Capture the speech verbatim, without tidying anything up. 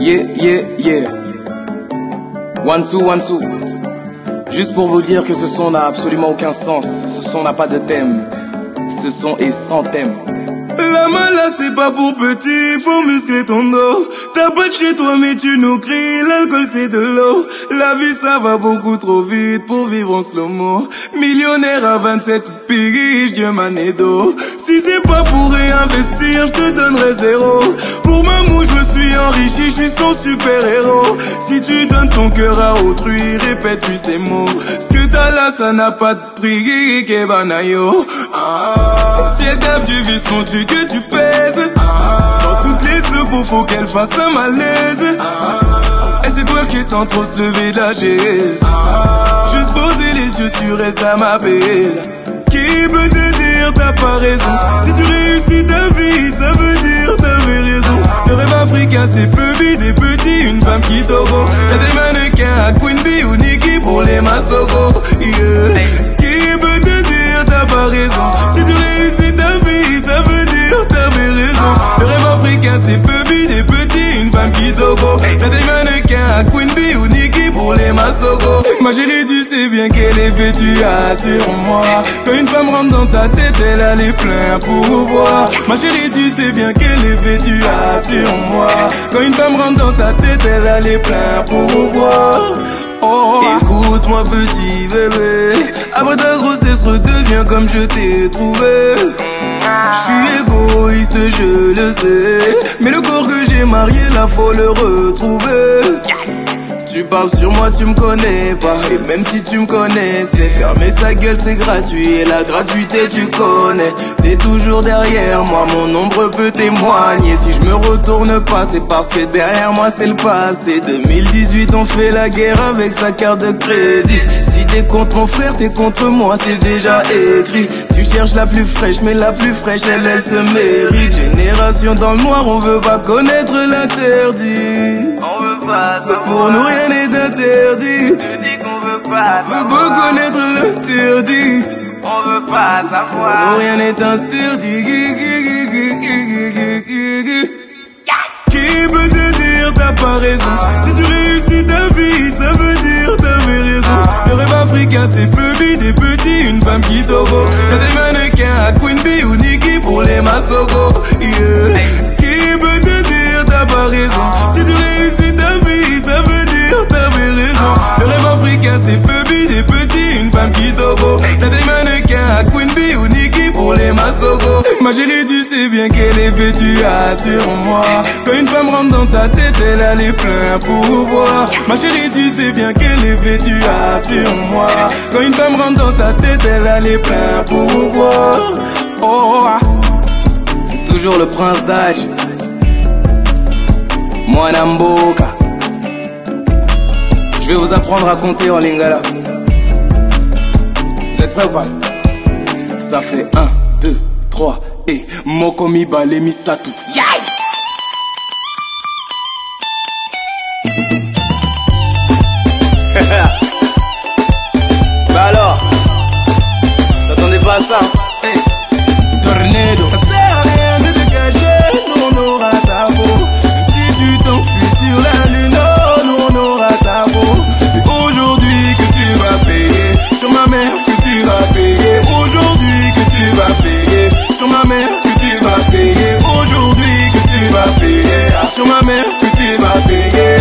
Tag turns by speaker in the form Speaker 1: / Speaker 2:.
Speaker 1: Yeah, yeah, yeah. One, two, one, two. Juste pour vous dire que ce son n'a absolument aucun sens. Ce son n'a pas de thème. Ce son est sans thème.
Speaker 2: La mala c'est pas pour petit, faut muscler ton dos. T'as pas de chez toi mais tu nous cries, l'alcool c'est de l'eau. La vie ça va beaucoup trop vite pour vivre en slow-mo. Millionnaire à vingt-sept piges, Dieu m'en est dos. Si c'est pas pour réinvestir, je te donnerai zéro. Pour ma mouche je me suis enrichi, je suis son super héros. Si tu donnes ton cœur à autrui, répète-lui ces mots. Ce que t'as là ça n'a pas de prix, Kebanayo. Ah. Si elle tape du vis mon Dieu que tu pèses. Dans toutes les secours faut qu'elle fasse un malaise. Elle sait twerker sans trop se lever de la chaise. Juste poser les yeux sur elle ça m'apaise. Qui peut te dire t'as pas raison? Si tu réussis ta vie ça veut dire t'avais raison. Le rêve africain c'est Phoebe des petits, une femme qui togo. T'as des mannequins à Queen Bee ou Nicki pour les Masoko. Yeah. Qui peut te dire t'as pas raison? Si tu réussis ta vie ça veut dire t'avais raison. Le rêve africain c'est Phoebe des petits, une femme qui togo. T'as des mannequins à Queen Bee ou Nicki pour les Masoko. Ma chérie tu sais bien quel effet tu as sur moi. Quand une femme rentre dans ta tête elle a les pleins pouvoirs. Ma chérie tu sais bien quel effet tu as sur moi. Quand une femme rentre dans ta tête elle a les pleins pouvoirs. Oh. Écoute-moi petit bébé, après ta grossesse redeviens comme je t'ai trouvé. Je suis égoïste je le sais, mais le corps que j'ai marié là faut le retrouver. Tu parles sur moi, tu me connais pas. Et même si tu me connaissais, fermer sa gueule c'est gratuit. Et la gratuité tu connais. T'es toujours derrière moi, mon ombre peut témoigner. Si je me retourne pas, c'est parce que derrière moi c'est le passé. deux mille dix-huit on fait la guerre avec sa carte de crédit. Si t'es contre mon frère, t'es contre moi, c'est déjà écrit. Tu cherches la plus fraîche, mais la plus fraîche elle, elle se mérite. Génération dans le noir, on veut pas connaître l'interdit. On veut pas savoir. Pour nous rien n'est interdit. Tu dis qu'on veut pas savoir. On veut pas connaître l'interdit. On veut pas savoir. Pour nous rien n'est interdit. Qui peut te dire t'as pas raison? Si tu réussis ta vie, ça veut dire t'avais raison. Le rêve africain c'est Phoebe des petits, une femme qui togo. T'as des mannequins à Queen Bee ou Nicki pour les Masoko. Yeah. Qui peut te dire t'as pas raison? Si tu réussis ta vie, ça veut dire t'avais raison. Le rêve africain c'est Phoebe des petits, une femme qui togo. T'as des mannequins à Queen Bee ou Nicki pour les Masoko. Ma chérie tu sais bien quel effet tu as sur moi. Quand une femme rentre dans ta tête elle a les pleins pouvoirs. Ma chérie tu sais bien quel effet tu as sur moi. Quand une femme rentre dans ta tête elle a les pleins pouvoirs. Oh,
Speaker 1: c'est toujours le prince d'Adj, Mwana Mboka. Je vais vous apprendre à compter en lingala. Vous êtes prêts ou pas? Ça fait un, deux, trois et Mokomi Bale Misatu. Yay! Bah alors, t'attendais pas à ça? Hey. Tornado.
Speaker 2: Ça sert à rien de te cacher, nous on aura ta peau. Même si tu t'enfuis sur la lune, oh, nous on aura ta peau. C'est aujourd'hui que tu vas payer, sur ma mère que tu vas payer. Aujourd'hui que tu vas payer, sur ma mère que tu vas payer. Aujourd'hui que tu vas payer, sur ma mère que tu vas payer.